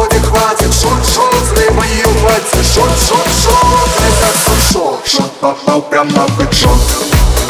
не хватит. Шот, злые мои улыбцы. Шот, это шот. Шот попал прямо в бэкшот.